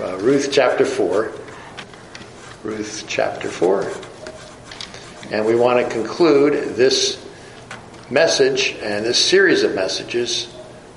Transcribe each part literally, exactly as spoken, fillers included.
uh, Ruth chapter four. Ruth chapter four. And we want to conclude this message and this series of messages.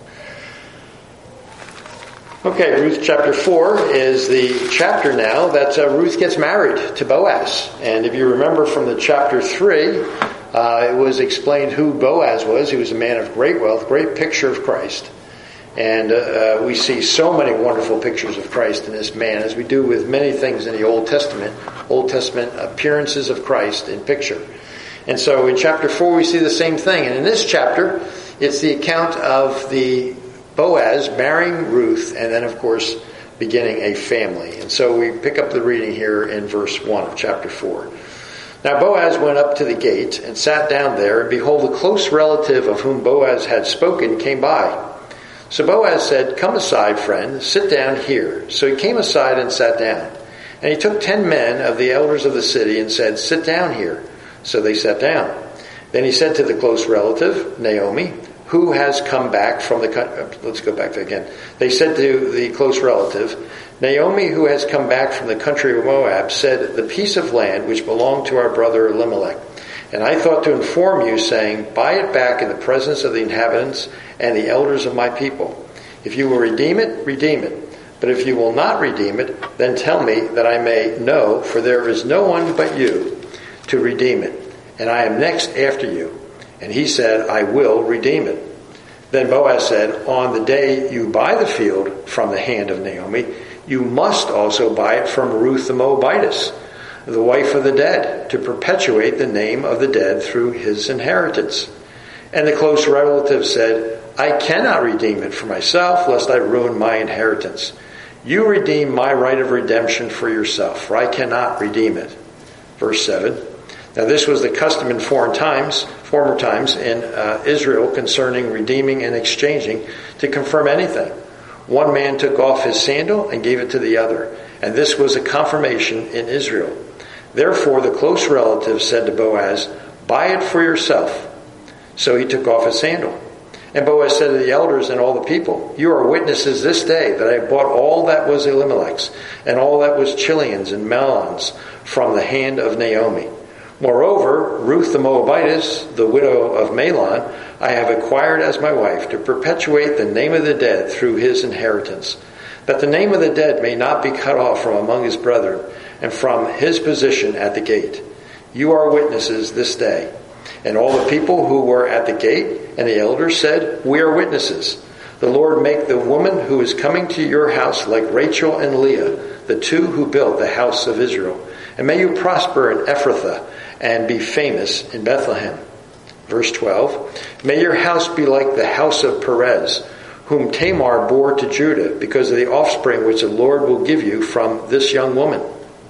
Okay, Ruth chapter four is the chapter now that uh, Ruth gets married to Boaz. And if you remember from the chapter three, uh, it was explained who Boaz was. He was a man of great wealth, great picture of Christ. And uh, we see so many wonderful pictures of Christ in this man, as we do with many things in the Old Testament, Old Testament appearances of Christ in picture. And so in chapter four we see the same thing. And in this chapter, it's the account of the Boaz marrying Ruth and then, of course, beginning a family. And so we pick up the reading here in verse one of chapter four. Now Boaz went up to the gate and sat down there, and behold, a close relative of whom Boaz had spoken came by. So Boaz said, "Come aside, friend, sit down here." So he came aside and sat down. And he took ten men of the elders of the city and said, "Sit down here." So they sat down. Then he said to the close relative, Naomi, who has come back from the country. Let's go back to again. They said to the close relative, Naomi, who has come back from the country of Moab, said, "The piece of land which belonged to our brother Elimelech. And I thought to inform you, saying, buy it back in the presence of the inhabitants and the elders of my people. If you will redeem it, redeem it. But if you will not redeem it, then tell me that I may know, for there is no one but you to redeem it. And I am next after you." And he said, "I will redeem it." Then Boaz said, "On the day you buy the field from the hand of Naomi, you must also buy it from Ruth the Moabitess, the wife of the dead, to perpetuate the name of the dead through his inheritance." And the close relative said, "I cannot redeem it for myself, lest I ruin my inheritance. You redeem my right of redemption for yourself, for I cannot redeem it." Verse seven. Now this was the custom in foreign times, former times in uh, Israel concerning redeeming and exchanging to confirm anything. One man took off his sandal and gave it to the other, and this was a confirmation in Israel. Therefore the close relative said to Boaz, "Buy it for yourself." So he took off his sandal. And Boaz said to the elders and all the people, "You are witnesses this day that I bought all that was Elimelech's and all that was Chilion's and Mahlon's from the hand of Naomi. Moreover, Ruth the Moabitess, the widow of Mahlon, I have acquired as my wife to perpetuate the name of the dead through his inheritance, that the name of the dead may not be cut off from among his brethren and from his position at the gate. You are witnesses this day." And all the people who were at the gate and the elders said, "We are witnesses. The Lord make the woman who is coming to your house like Rachel and Leah, the two who built the house of Israel. And may you prosper in Ephrathah and be famous in Bethlehem." Verse twelve. "May your house be like the house of Perez, whom Tamar bore to Judah, because of the offspring which the Lord will give you from this young woman."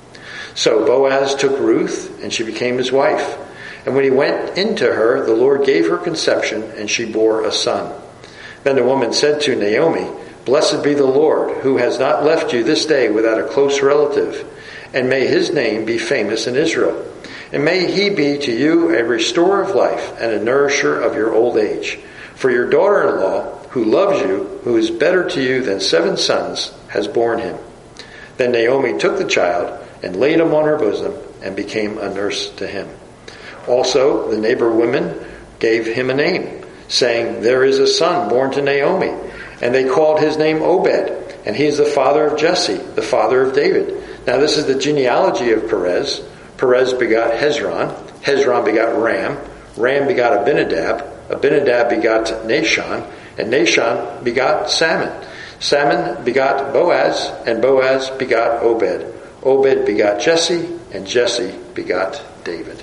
So Boaz took Ruth, and she became his wife. And when he went into her, the Lord gave her conception, and she bore a son. Then the woman said to Naomi, "Blessed be the Lord, who has not left you this day without a close relative, and may his name be famous in Israel. And may he be to you a restorer of life and a nourisher of your old age. For your daughter-in-law, who loves you, who is better to you than seven sons, has borne him." Then Naomi took the child and laid him on her bosom and became a nurse to him. Also, the neighbor women gave him a name, saying, "There is a son born to Naomi." And they called his name Obed, and he is the father of Jesse, the father of David. Now this is the genealogy of Perez. Perez begot Hezron. Hezron begot Ram. Ram begot Abinadab. Abinadab begot Nahshon. And Nahshon begot Salmon. Salmon begot Boaz. And Boaz begot Obed. Obed begot Jesse. And Jesse begot David.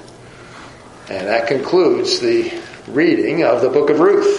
And that concludes the reading of the book of Ruth.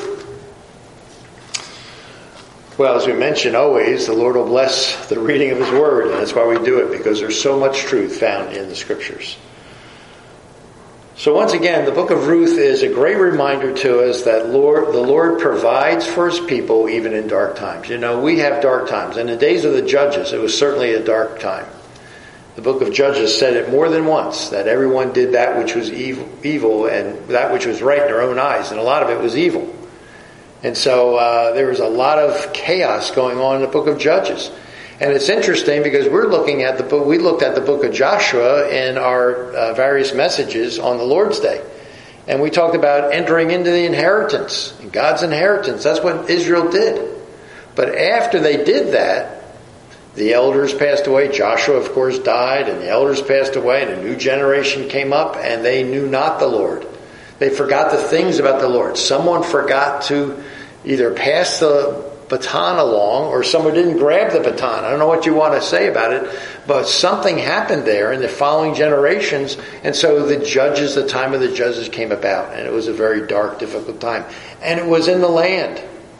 Well, as we mention always, the Lord will bless the reading of his word, and that's why we do it, because there's so much truth found in the scriptures. So once again, the book of Ruth is a great reminder to us that Lord, the Lord provides for his people even in dark times. You know, we have dark times. In the days of the judges, it was certainly a dark time. The book of Judges said it more than once, that everyone did that which was evil, evil and that which was right in their own eyes, and a lot of it was evil. And so uh, there was a lot of chaos going on in the book of Judges. And it's interesting because we're looking at the book, we looked at the book of Joshua in our uh, various messages on the Lord's Day. And we talked about entering into the inheritance, God's inheritance. That's what Israel did. But after they did that, the elders passed away. Joshua, of course, died, and the elders passed away, and a new generation came up, and they knew not the Lord. They forgot the things about the Lord. Someone forgot to either pass the baton along, or someone didn't grab the baton. I don't know what you want to say about it, but something happened there in the following generations, and so the judges, the time of the judges came about, and it was a very dark, difficult time. And it was in the land.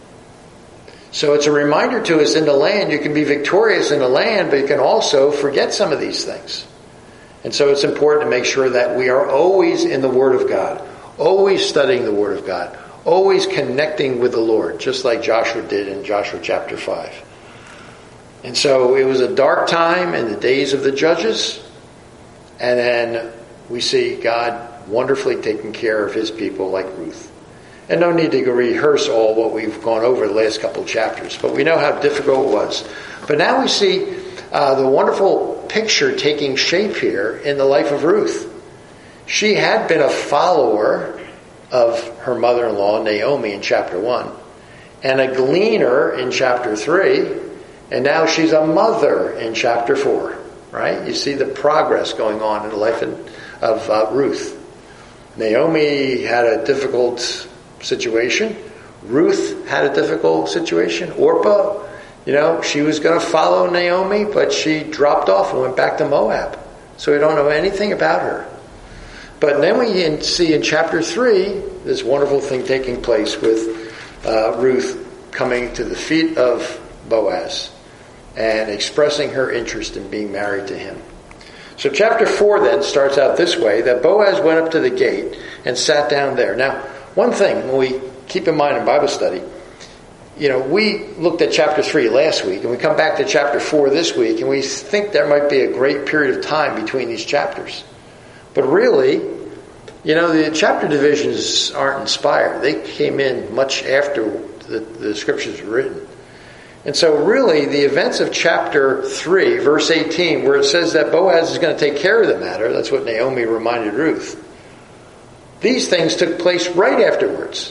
So it's a reminder to us, in the land, you can be victorious in the land, but you can also forget some of these things. And so it's important to make sure that we are always in the Word of God, always studying the Word of God, always connecting with the Lord, just like Joshua did in Joshua chapter five. And so it was a dark time in the days of the judges, and then we see God wonderfully taking care of his people like Ruth. And no need to go rehearse all what we've gone over the last couple of chapters, but we know how difficult it was. But now we see uh, the wonderful picture taking shape here in the life of Ruth. She had been a follower of her mother-in-law, Naomi, in chapter one, and a gleaner in chapter three, and now she's a mother in chapter four, right? You see the progress going on in the life of uh, Ruth. Naomi had a difficult situation. Ruth had a difficult situation. Orpah, you know, she was going to follow Naomi, but she dropped off and went back to Moab. So we don't know anything about her. But then we see in chapter three this wonderful thing taking place with uh, Ruth coming to the feet of Boaz and expressing her interest in being married to him. So chapter four then starts out this way, that Boaz went up to the gate and sat down there. Now, one thing when we keep in mind in Bible study, you know, we looked at chapter three last week, and we come back to chapter four this week, and we think there might be a great period of time between these chapters. But really, you know, the chapter divisions aren't inspired. They came in much after the, the scriptures were written. And so really, the events of chapter three, verse eighteen, where it says that Boaz is going to take care of the matter, that's what Naomi reminded Ruth. These things took place right afterwards.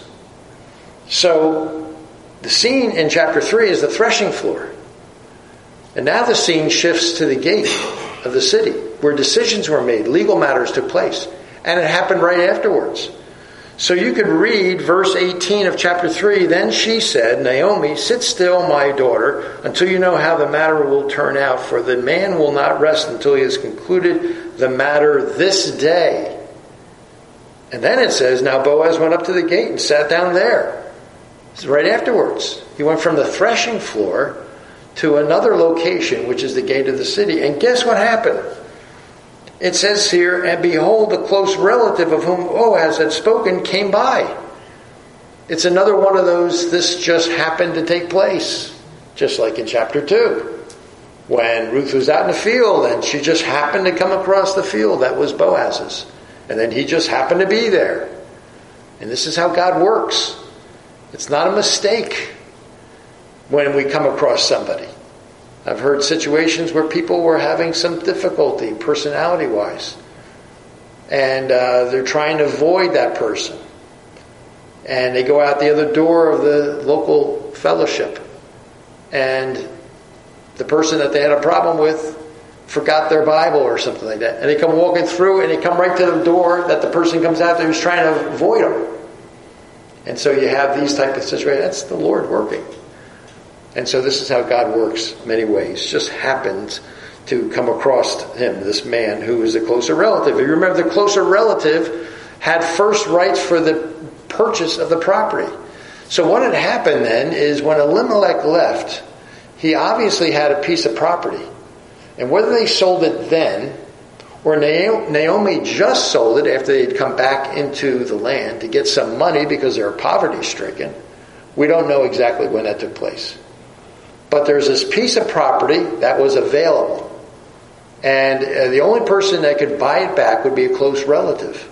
So the scene in chapter three is the threshing floor. And now the scene shifts to the gate of the city, where decisions were made, legal matters took place. And it happened right afterwards. So you could read verse eighteen of chapter three. Then she said, Naomi, sit still, my daughter, until you know how the matter will turn out. For the man will not rest until he has concluded the matter this day. And then it says, now Boaz went up to the gate and sat down there. It's right afterwards. He went from the threshing floor to another location, which is the gate of the city. And guess what happened? It says here, and behold, the close relative of whom Boaz had spoken came by. It's another one of those, this just happened to take place. Just like in chapter two. When Ruth was out in the field and she just happened to come across the field that was Boaz's. And then he just happened to be there. And this is how God works. It's not a mistake when we come across somebody. I've heard situations where people were having some difficulty personality-wise. And uh, they're trying to avoid that person. And they go out the other door of the local fellowship. And the person that they had a problem with forgot their Bible or something like that. And they come walking through and they come right to the door that the person comes out there who's trying to avoid them. And so you have these type of situations. That's the Lord working. And so this is how God works many ways. Just happened to come across him, this man who is a closer relative. You remember the closer relative had first rights for the purchase of the property. So what had happened then is when Elimelech left, he obviously had a piece of property. And whether they sold it then, or Naomi just sold it after they'd come back into the land to get some money because they were poverty-stricken, we don't know exactly when that took place. But there's this piece of property that was available. And the only person that could buy it back would be a close relative.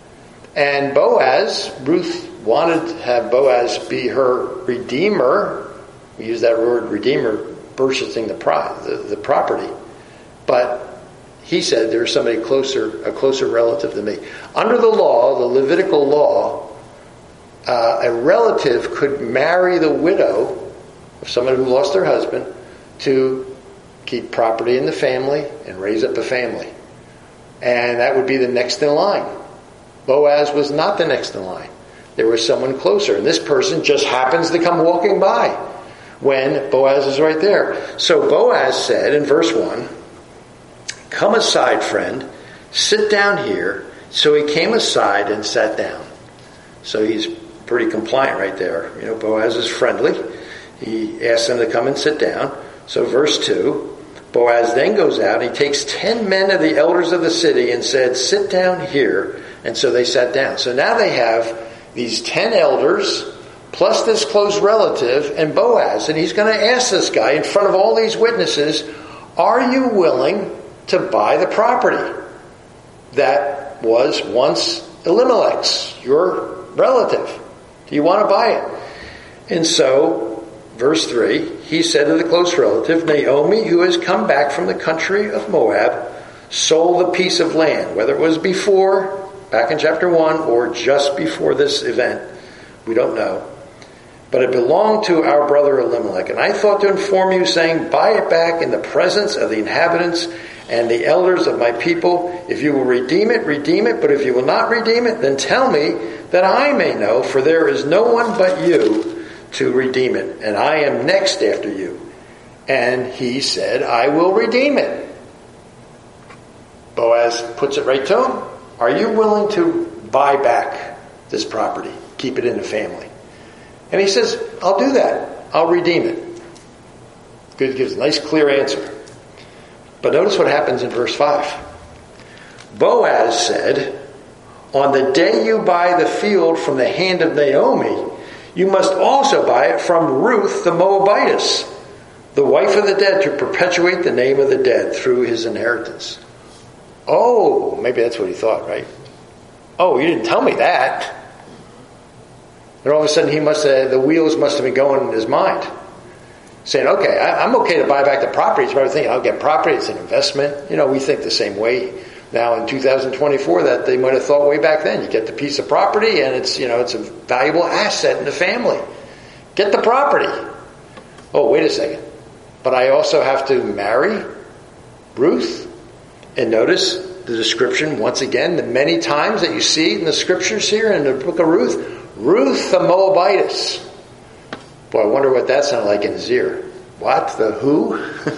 And Boaz, Ruth wanted to have Boaz be her redeemer. We use that word redeemer purchasing the, pro- the, the property. But he said there's somebody closer, a closer relative than me. Under the law, the Levitical law, uh, a relative could marry the widow of someone who lost their husband to keep property in the family and raise up a family. And that would be the next in line. Boaz was not the next in line. There was someone closer. And this person just happens to come walking by when Boaz is right there. So Boaz said in verse one, "Come aside, friend. Sit down here." So he came aside and sat down. So he's pretty compliant right there. You know, Boaz is friendly. He asks him to come and sit down. So verse two, Boaz then goes out. He takes ten men of the elders of the city and said, "Sit down here." And so they sat down. So now they have these ten elders plus this close relative and Boaz. And he's going to ask this guy in front of all these witnesses, "Are you willing to buy the property that was once Elimelech's, your relative? Do you want to buy it?" And so, verse three, he said to the close relative, "Naomi, who has come back from the country of Moab, sold a piece of land," whether it was before, back in chapter one, or just before this event. We don't know. "But it belonged to our brother Elimelech. And I thought to inform you, saying, buy it back in the presence of the inhabitants and the elders of my people. If you will redeem it, redeem it. But if you will not redeem it, then tell me that I may know, for there is no one but you to redeem it. And I am next after you." And he said, "I will redeem it." Boaz puts it right to him. "Are you willing to buy back this property? Keep it in the family?" And he says, "I'll do that. I'll redeem it." Good, gives a nice clear answer. But notice what happens in verse five. Boaz said, "On the day you buy the field from the hand of Naomi, you must also buy it from Ruth the Moabitess, the wife of the dead, to perpetuate the name of the dead through his inheritance." Oh, maybe that's what he thought, right? Oh, you didn't tell me that. And all of a sudden, he must have, the wheels must have been going in his mind, saying, "Okay, I, I'm okay to buy back the property." He's probably thinking, "I'll get property; it's an investment." You know, we think the same way now in two thousand twenty-four that they might have thought way back then. You get the piece of property, and it's you know it's a valuable asset in the family. Get the property. Oh, wait a second! But I also have to marry Ruth. And notice the description once again, the many times that you see in the scriptures here in the book of Ruth, Ruth the Moabitess. Boy, I wonder what that sounded like in his ear. What? The who?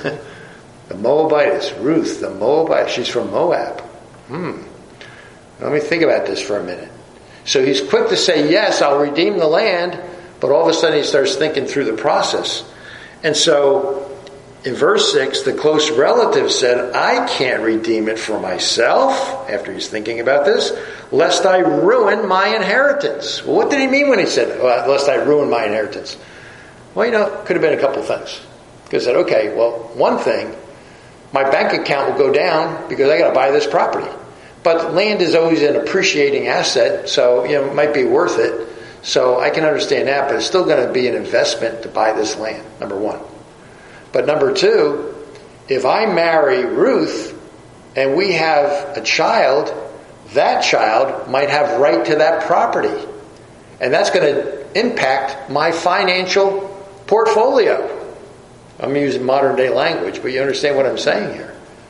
The Moabitess. Ruth the Moabitess. She's from Moab. Hmm. Let me think about this for a minute. So he's quick to say, yes, I'll redeem the land, but all of a sudden he starts thinking through the process. And so in verse six, the close relative said, "I can't redeem it for myself," after he's thinking about this, "lest I ruin my inheritance." Well, what did he mean when he said, well, "lest I ruin my inheritance"? Well, you know, it could have been a couple things. He said, okay, well, one thing, my bank account will go down because I got to buy this property. But land is always an appreciating asset, so you know it might be worth it. So I can understand that, but it's still going to be an investment to buy this land, number one. But number two, if I marry Ruth and we have a child, that child might have right to that property. And that's going to impact my financial portfolio. I'm using modern day language, but you understand what I'm saying here.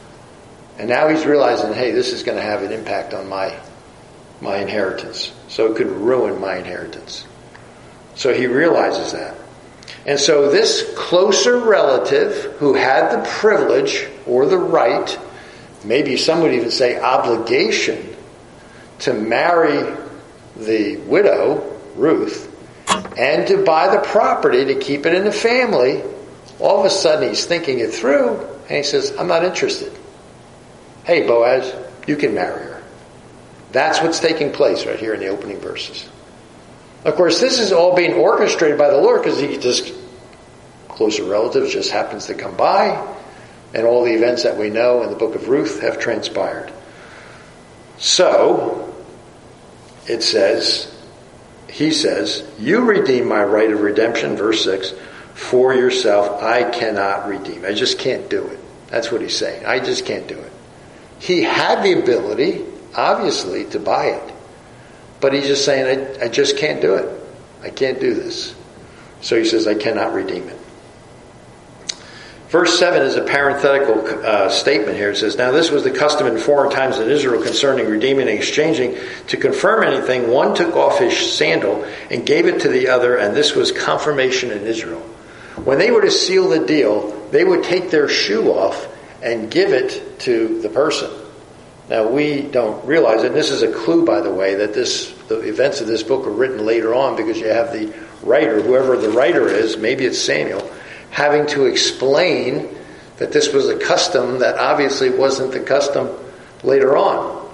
And now he's realizing, hey, this is going to have an impact on my, my inheritance. So it could ruin my inheritance. So he realizes that. And so this closer relative who had the privilege or the right, maybe some would even say obligation, to marry the widow, Ruth, and to buy the property to keep it in the family, all of a sudden he's thinking it through and he says, "I'm not interested. Hey, Boaz, you can marry her." That's what's taking place right here in the opening verses. Of course, this is all being orchestrated by the Lord because he just, closer relatives just happens to come by, and all the events that we know in the book of Ruth have transpired. So, it says, he says, "You redeem my right of redemption," verse six, for yourself. I cannot redeem. I just can't do it. That's what he's saying. I just can't do it. He had the ability, obviously, to buy it. But he's just saying, I, I just can't do it. I can't do this. So he says, I cannot redeem it. Verse seven is a parenthetical uh, statement here. It says, now this was the custom in foreign times in Israel concerning redeeming and exchanging. To confirm anything, one took off his sandal and gave it to the other, and this was confirmation in Israel. When they were to seal the deal, they would take their shoe off and give it to the person. Now, we don't realize it. And this is a clue, by the way, that this the events of this book are written later on, because you have the writer, whoever the writer is, maybe it's Samuel, having to explain that this was a custom that obviously wasn't the custom later on.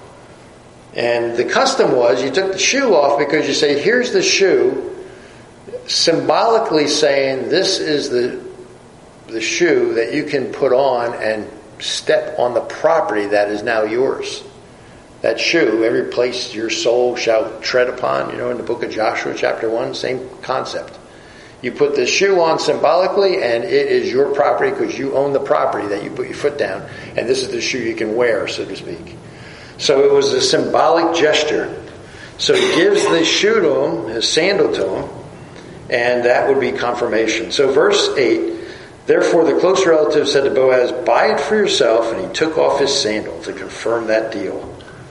And the custom was you took the shoe off because you say, here's the shoe, symbolically saying this is the the shoe that you can put on and step on the property that is now yours. That shoe, every place your soul shall tread upon, you know, in the book of Joshua chapter one, same concept. You put the shoe on symbolically, and it is your property because you own the property that you put your foot down, and this is the shoe you can wear, so to speak. So it was a symbolic gesture. So he gives the shoe to him, his sandal to him, and that would be confirmation. So verse eight, therefore the close relative said to Boaz, buy it for yourself, and he took off his sandal to confirm that deal.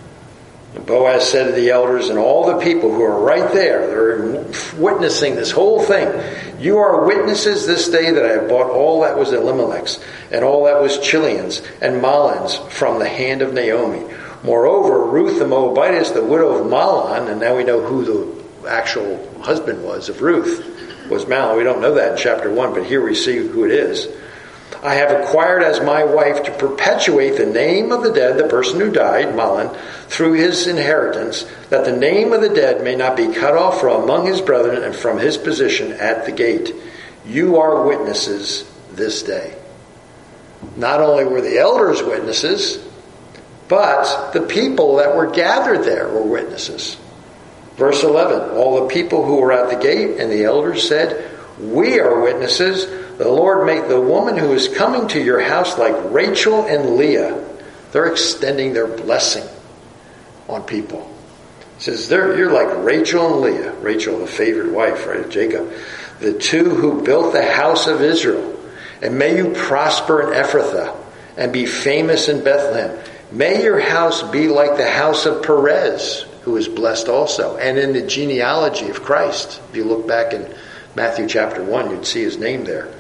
And Boaz said to the elders and all the people who are right there, they're witnessing this whole thing, you are witnesses this day that I have bought all that was Elimelech's, and all that was Chilion's and Mahlon's from the hand of Naomi. Moreover, Ruth the Moabitess, the widow of Mahlon, and now we know who the actual husband was of Ruth, was Mahlon. We don't know that in chapter one, but here we see who it is. I have acquired as my wife to perpetuate the name of the dead, the person who died, Mahlon, through his inheritance, that the name of the dead may not be cut off from among his brethren and from his position at the gate. You are witnesses this day. Not only were the elders witnesses, but the people that were gathered there were witnesses. Verse eleven, all the people who were at the gate and the elders said, we are witnesses. The Lord make the woman who is coming to your house like Rachel and Leah. They're extending their blessing on people. It says, you're like Rachel and Leah. Rachel, the favorite wife, right, of Jacob. The two who built the house of Israel. And may you prosper in Ephrathah and be famous in Bethlehem. May your house be like the house of Perez, who is blessed also. And in the genealogy of Christ, if you look back in Matthew chapter one, you'd see his name there.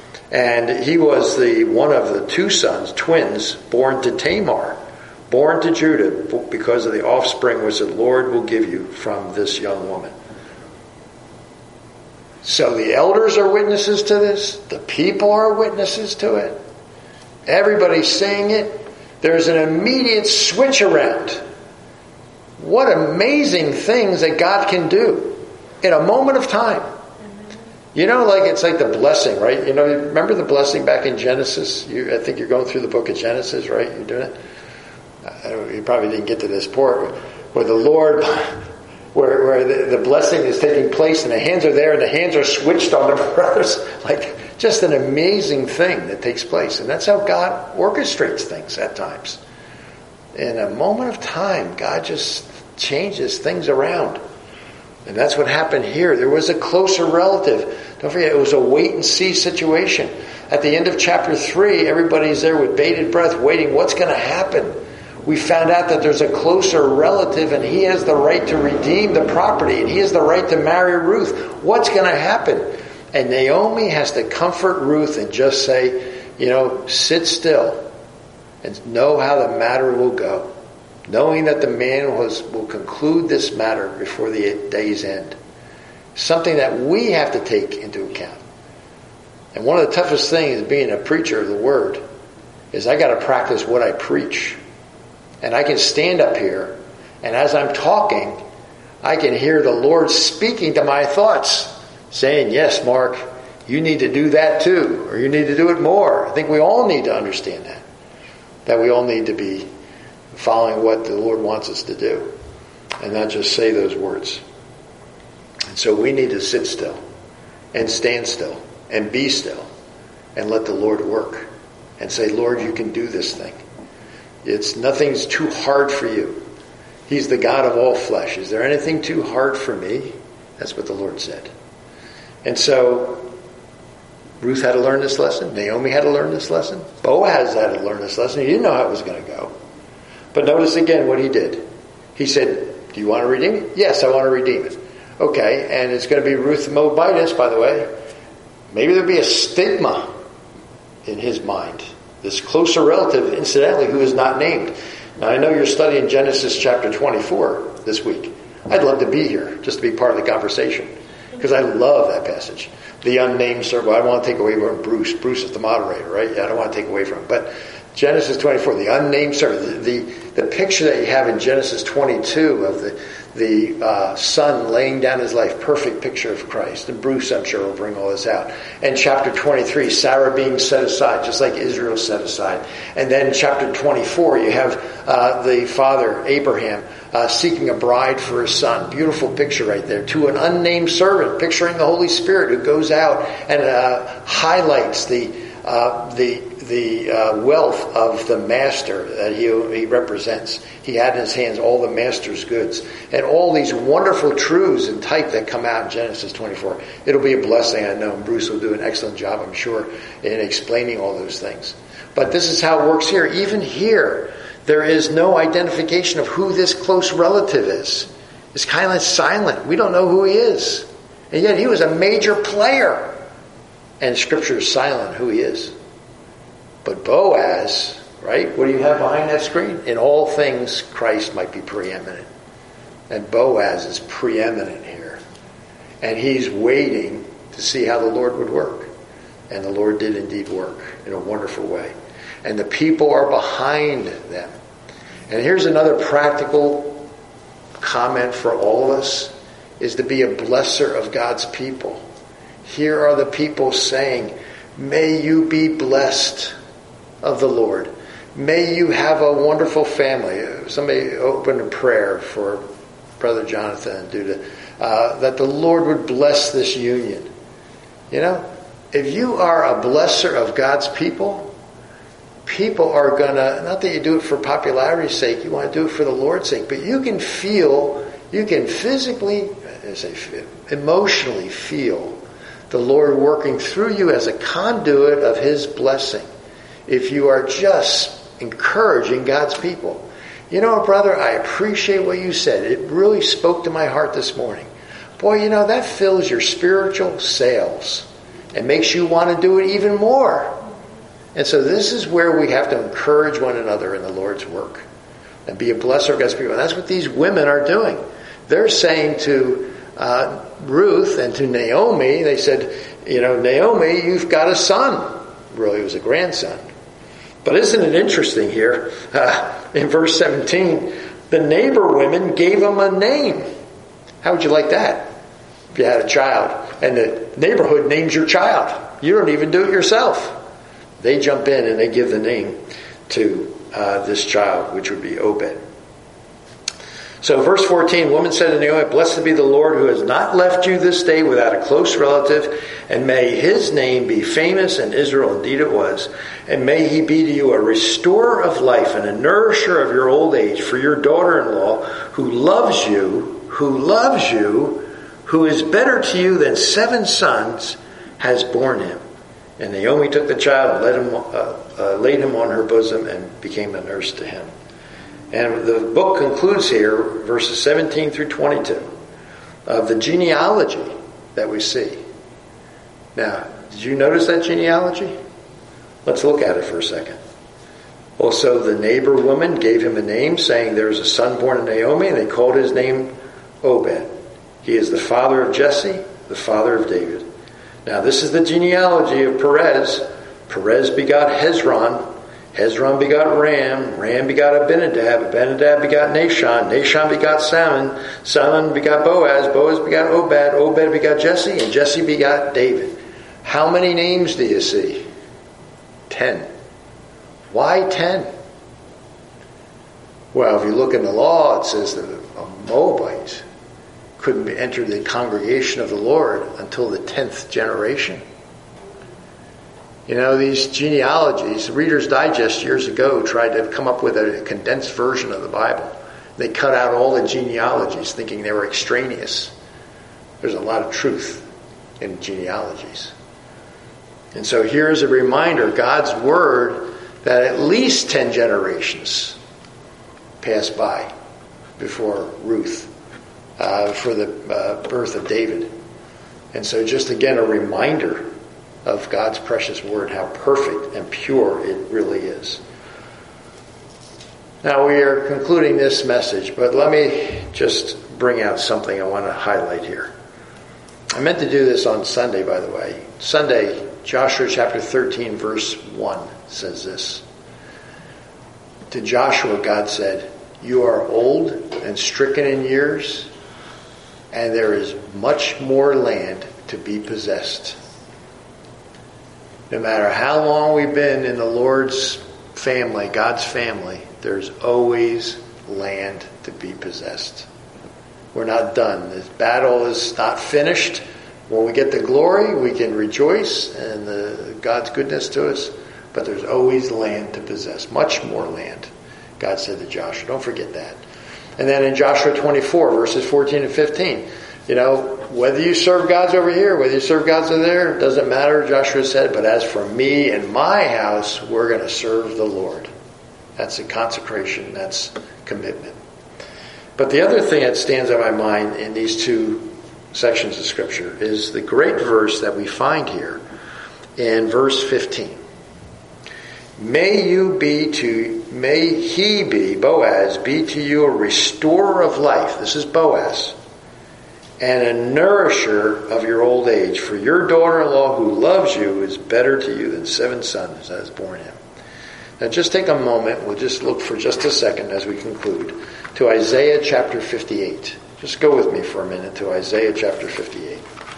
And he was the one of the two sons, twins, born to Tamar, born to Judah, because of the offspring which the Lord will give you from this young woman. So the elders are witnesses to this. The people are witnesses to it. Everybody's saying it. There's an immediate switch around. What amazing things that God can do in a moment of time. You know, like it's like the blessing, right? You know, remember the blessing back in Genesis? You, I think you're going through the book of Genesis, right? You're doing it. I don't, you probably didn't get to this part where the Lord, where where the, the blessing is taking place, and the hands are there, and the hands are switched on the brothers. Like just an amazing thing that takes place, and that's how God orchestrates things at times. In a moment of time, God just changes things around. And that's what happened here. There was a closer relative. Don't forget, it was a wait-and-see situation. At the end of chapter three, everybody's there with bated breath, waiting. What's going to happen? We found out that there's a closer relative, and he has the right to redeem the property, and he has the right to marry Ruth. What's going to happen? And Naomi has to comfort Ruth and just say, you know, sit still and know how the matter will go. Knowing that the man was, will conclude this matter before the day's end. Something that we have to take into account. And one of the toughest things being a preacher of the word is I got to practice what I preach. And I can stand up here, and as I'm talking, I can hear the Lord speaking to my thoughts, saying, yes, Mark, you need to do that too, or you need to do it more. I think we all need to understand that. That we all need to be following what the Lord wants us to do, and not just say those words. And so we need to sit still and stand still and be still and let the Lord work and say, Lord, you can do this thing. It's nothing's too hard for you. He's the God of all flesh. Is there anything too hard for me? That's what the Lord said. And so Ruth had to learn this lesson. Naomi had to learn this lesson. Boaz had to learn this lesson. He didn't know how it was going to go. But notice again what he did. He said, do you want to redeem it? Yes, I want to redeem it. Okay, and it's going to be Ruth the Moabitess, by the way. Maybe there'll be a stigma in his mind. This closer relative, incidentally, who is not named. Now, I know you're studying Genesis chapter twenty-four this week. I'd love to be here, just to be part of the conversation. Because I love that passage. The unnamed servant. I don't want to take away from Bruce. Bruce is the moderator, right? Yeah, I don't want to take away from him. But Genesis twenty-four, the unnamed servant. The, the, the picture that you have in Genesis twenty-two of the, the uh, son laying down his life. Perfect picture of Christ. And Bruce, I'm sure, will bring all this out. And chapter twenty-three, Sarah being set aside, just like Israel set aside. And then chapter twenty-four, you have uh, the father, Abraham, Uh, seeking a bride for his son. Beautiful picture right there. To an unnamed servant, picturing the Holy Spirit who goes out and uh, highlights the uh, the the uh, wealth of the master that he, he represents. He had in his hands all the master's goods. And all these wonderful truths and type that come out in Genesis twenty-four. It'll be a blessing, I know. And Bruce will do an excellent job, I'm sure, in explaining all those things. But this is how it works here. Even here, there is no identification of who this close relative is. It's kind of silent. We don't know who he is. And yet he was a major player. And Scripture is silent who he is. But Boaz, right? What do you have behind that screen? In all things, Christ might be preeminent. And Boaz is preeminent here. And he's waiting to see how the Lord would work. And the Lord did indeed work in a wonderful way. And the people are behind them. And here's another practical comment for all of us, is to be a blesser of God's people. Here are the people saying, may you be blessed of the Lord. May you have a wonderful family. Somebody open a prayer for Brother Jonathan and do to, uh, that the Lord would bless this union. You know, if you are a blesser of God's people, people are going to, not that you do it for popularity's sake, you want to do it for the Lord's sake, but you can feel, you can physically, I say, emotionally feel the Lord working through you as a conduit of His blessing. If you are just encouraging God's people. You know, brother, I appreciate what you said. It really spoke to my heart this morning. Boy, you know, that fills your spiritual sails and makes you want to do it even more. And so this is where we have to encourage one another in the Lord's work and be a blesser of God's people. And that's what these women are doing. They're saying to uh, Ruth and to Naomi, they said, you know, Naomi, you've got a son. Really, it was a grandson. But isn't it interesting here, uh, in verse seventeen, the neighbor women gave him a name. How would you like that? If you had a child and the neighborhood names your child. You don't even do it yourself. They jump in and they give the name to uh, this child, which would be Obed. So verse fourteen, woman said to Naomi, blessed be the Lord who has not left you this day without a close relative, and may his name be famous in Israel. Indeed it was. And may he be to you a restorer of life and a nourisher of your old age for your daughter-in-law who loves you, who loves you, who is better to you than seven sons, has borne him. And Naomi took the child and led him, uh, uh, laid him on her bosom and became a nurse to him. And the book concludes here, verses seventeen through twenty-two, of the genealogy that we see. Now, did you notice that genealogy? Let's look at it for a second. Also, the neighbor woman gave him a name, saying, there is a son born to Naomi, and they called his name Obed. He is the father of Jesse, the father of David. Now, this is the genealogy of Perez. Perez begot Hezron. Hezron begot Ram. Ram begot Abinadab. Abinadab begot Nahshon. Nahshon begot Salmon. Salmon begot Boaz. Boaz begot Obed. Obed begot Jesse. And Jesse begot David. How many names do you see? Ten. Why ten? Well, if you look in the law, it says that a Moabite couldn't enter the congregation of the Lord until the tenth generation. You know, these genealogies, Reader's Digest years ago tried to come up with a condensed version of the Bible. They cut out all the genealogies thinking they were extraneous. There's a lot of truth in genealogies. And so here's a reminder, God's word, that at least ten generations passed by before Ruth, uh, for the uh, birth of David. And so just again a reminder of God's precious word, how perfect and pure it really is. Now we are concluding this message, but let me just bring out something I want to highlight here. I meant to do this on Sunday, by the way. Sunday, Joshua chapter thirteen, verse one says this. To Joshua, God said, "You are old and stricken in years, and there is much more land to be possessed." No matter how long we've been in the Lord's family, God's family, there's always land to be possessed. We're not done. This battle is not finished. When we get the glory, we can rejoice in the, God's goodness to us, but there's always land to possess. Much more land, God said to Joshua. Don't forget that. And then in Joshua twenty-four, verses fourteen and fifteen, you know, whether you serve gods over here, whether you serve gods over there, doesn't matter, Joshua said, but as for me and my house, we're going to serve the Lord. That's a consecration. That's commitment. But the other thing that stands out in my mind in these two sections of Scripture is the great verse that we find here in verse fifteen. May you be to, may he be, Boaz, be to you a restorer of life. This is Boaz. And a nourisher of your old age. For your daughter-in-law who loves you is better to you than seven sons that has borne him. Now just take a moment. We'll just look for just a second as we conclude to Isaiah chapter fifty-eight. Just go with me for a minute to Isaiah chapter fifty-eight.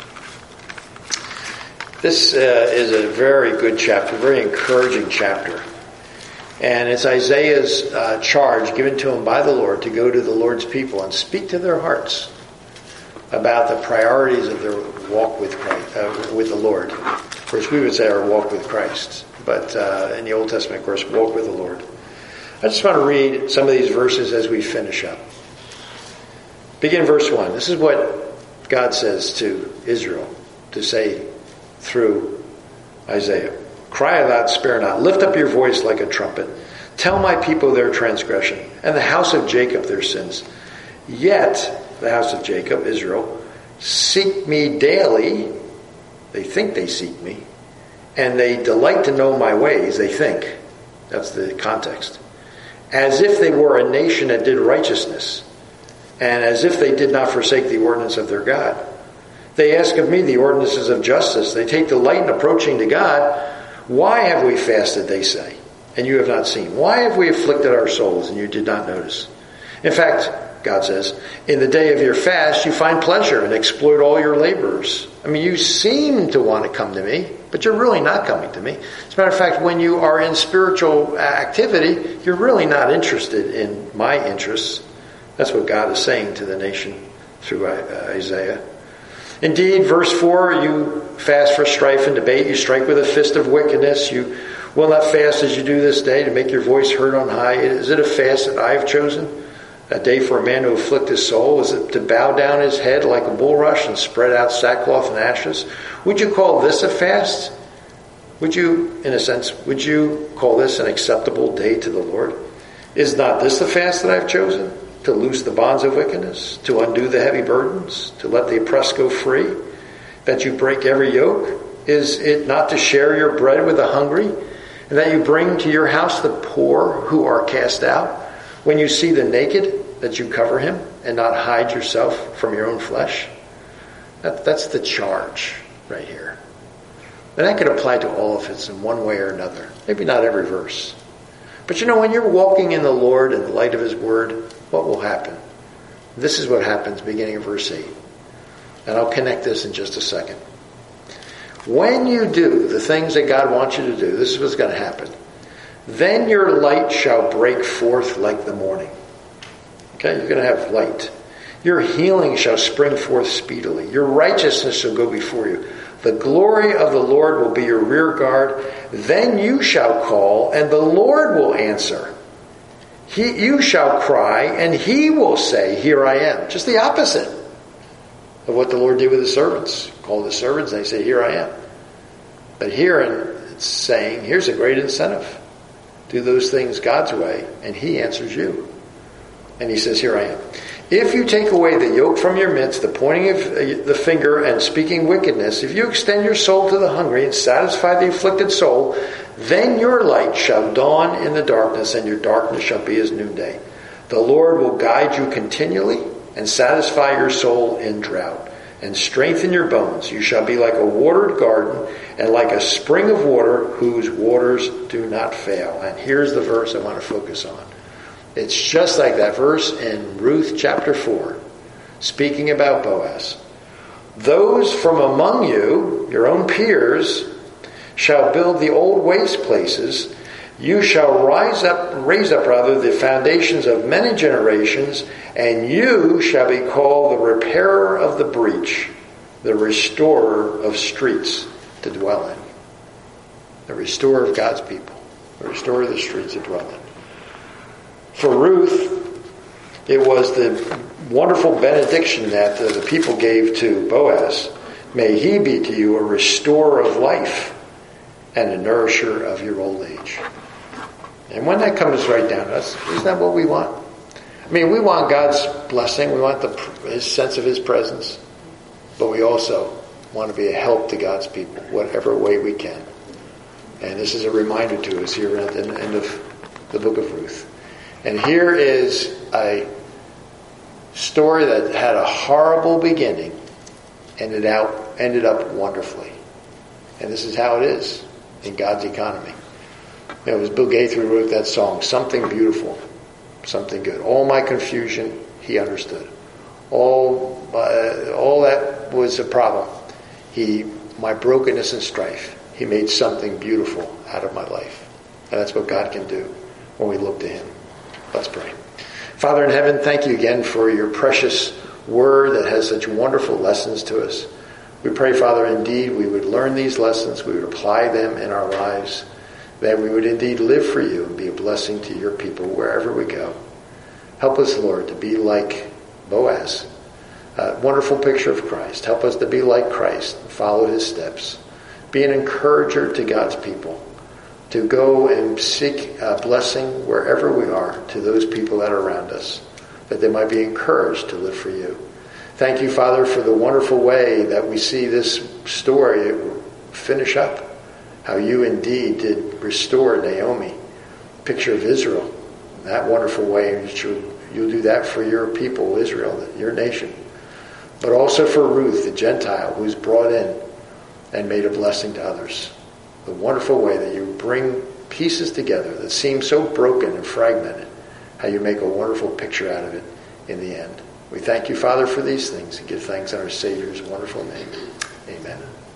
This uh, is a very good chapter, very encouraging chapter. And it's Isaiah's uh, charge given to him by the Lord to go to the Lord's people and speak to their hearts about the priorities of their walk with Christ, uh, with the Lord, which we would say our walk with Christ. But uh, in the Old Testament, of course, walk with the Lord. I just want to read some of these verses as we finish up. Begin verse one. This is what God says to Israel to say through Isaiah. Cry aloud, spare not. Lift up your voice like a trumpet. Tell my people their transgression, and the house of Jacob their sins. Yet the house of Jacob, Israel, seek me daily. They think they seek me. And they delight to know my ways, they think. That's the context. As if they were a nation that did righteousness, and as if they did not forsake the ordinance of their God. They ask of me the ordinances of justice. They take delight in approaching to God. Why have we fasted, they say, and you have not seen? Why have we afflicted our souls, and you did not notice? In fact, God says, in the day of your fast, you find pleasure and exploit all your laborers. I mean, you seem to want to come to me, but you're really not coming to me. As a matter of fact, when you are in spiritual activity, you're really not interested in my interests. That's what God is saying to the nation through Isaiah. Indeed, verse four, you fast for strife and debate. You strike with a fist of wickedness. You will not fast as you do this day to make your voice heard on high. Is it a fast that I have chosen? A day for a man to afflict his soul? Is it to bow down his head like a bulrush and spread out sackcloth and ashes? Would you call this a fast? Would you, in a sense, would you call this an acceptable day to the Lord? Is not this the fast that I have chosen? To loose the bonds of wickedness, to undo the heavy burdens, to let the oppressed go free, that you break every yoke? Is it not to share your bread with the hungry, and that you bring to your house the poor who are cast out? When you see the naked, that you cover him, and not hide yourself from your own flesh? That, that's the charge right here. And that could apply to all of us in one way or another. Maybe not every verse. But you know, when you're walking in the Lord in the light of His Word, what will happen? This is what happens beginning of verse eight. And I'll connect this in just a second. When you do the things that God wants you to do, this is what's going to happen. Then your light shall break forth like the morning. Okay, you're going to have light. Your healing shall spring forth speedily. Your righteousness shall go before you. The glory of the Lord will be your rear guard. Then you shall call, and the Lord will answer. He, you shall cry, and he will say, here I am. Just the opposite of what the Lord did with the servants. Called the servants, and they say, here I am. But here it's saying, here's a great incentive. Do those things God's way, and he answers you. And he says, here I am. If you take away the yoke from your midst, the pointing of the finger and speaking wickedness, if you extend your soul to the hungry and satisfy the afflicted soul, then your light shall dawn in the darkness, and your darkness shall be as noonday. The Lord will guide you continually and satisfy your soul in drought and strengthen your bones. You shall be like a watered garden and like a spring of water whose waters do not fail. And here's the verse I want to focus on. It's just like that verse in Ruth chapter four, speaking about Boaz. Those from among you, your own peers, shall build the old waste places. You shall rise up, raise up rather, the foundations of many generations, and you shall be called the repairer of the breach, the restorer of streets to dwell in. The restorer of God's people, the restorer of the streets to dwell in. For Ruth, it was the wonderful benediction that the people gave to Boaz. May he be to you a restorer of life and a nourisher of your old age. And when that comes right down to us, isn't that what we want? I mean, we want God's blessing. We want the his sense of his presence. But we also want to be a help to God's people, whatever way we can. And this is a reminder to us here at the end of the book of Ruth. And here is a story that had a horrible beginning, ended out ended up wonderfully. And this is how it is in God's economy. It was Bill Gaither who wrote that song, Something Beautiful, Something Good. All my confusion, he understood. All uh, all that was a problem. He, my brokenness and strife, he made something beautiful out of my life. And that's what God can do when we look to him. Let's pray. Father in heaven, thank you again for your precious word that has such wonderful lessons to us. We pray, Father, indeed we would learn these lessons, we would apply them in our lives, that we would indeed live for you and be a blessing to your people wherever we go. Help us, Lord, to be like Boaz, a wonderful picture of Christ. Help us to be like Christ and follow his steps. Be an encourager to God's people, to go and seek a blessing wherever we are to those people that are around us, that they might be encouraged to live for you. Thank you, Father, for the wonderful way that we see this story finish up, how you indeed did restore Naomi, picture of Israel, that wonderful way in which you'll do that for your people, Israel, your nation, but also for Ruth, the Gentile, who's brought in and made a blessing to others. The wonderful way that you bring pieces together that seem so broken and fragmented, how you make a wonderful picture out of it in the end. We thank you, Father, for these things and give thanks in our Savior's wonderful name. Amen.